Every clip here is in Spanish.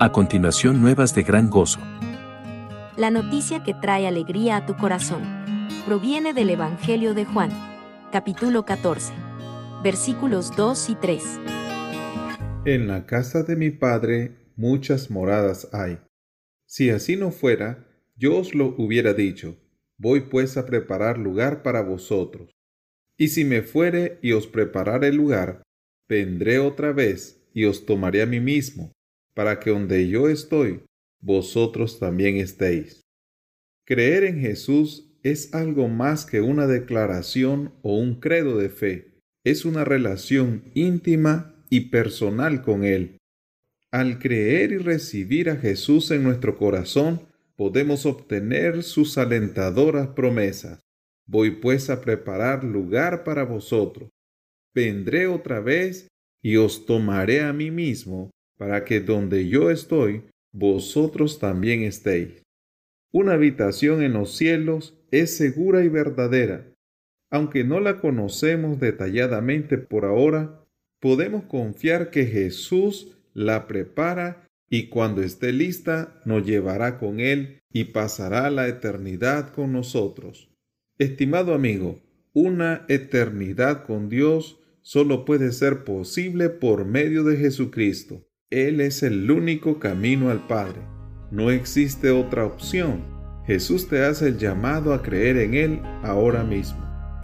A continuación, nuevas de gran gozo. La noticia que trae alegría a tu corazón proviene del Evangelio de Juan, capítulo 14, versículos 2 y 3. En la casa de mi Padre muchas moradas hay. Si así no fuera, yo os lo hubiera dicho. Voy pues a preparar lugar para vosotros. Y si me fuere y os preparare lugar, vendré otra vez y os tomaré a mí mismo, para que donde yo estoy, vosotros también estéis. Creer en Jesús es algo más que una declaración o un credo de fe. Es una relación íntima y personal con Él. Al creer y recibir a Jesús en nuestro corazón, podemos obtener sus alentadoras promesas. Voy pues a preparar lugar para vosotros. Vendré otra vez y os tomaré a mí mismo, para que donde yo estoy, vosotros también estéis. Una habitación en los cielos es segura y verdadera. Aunque no la conocemos detalladamente por ahora, podemos confiar que Jesús la prepara y cuando esté lista nos llevará con Él y pasará la eternidad con nosotros. Estimado amigo, una eternidad con Dios solo puede ser posible por medio de Jesucristo. Él es el único camino al Padre. No existe otra opción. Jesús te hace el llamado a creer en Él ahora mismo.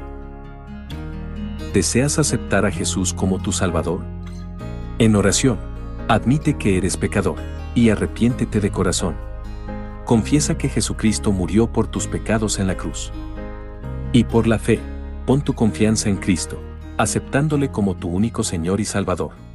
¿Deseas aceptar a Jesús como tu Salvador? En oración, admite que eres pecador y arrepiéntete de corazón. Confiesa que Jesucristo murió por tus pecados en la cruz. Y por la fe, pon tu confianza en Cristo, aceptándole como tu único Señor y Salvador.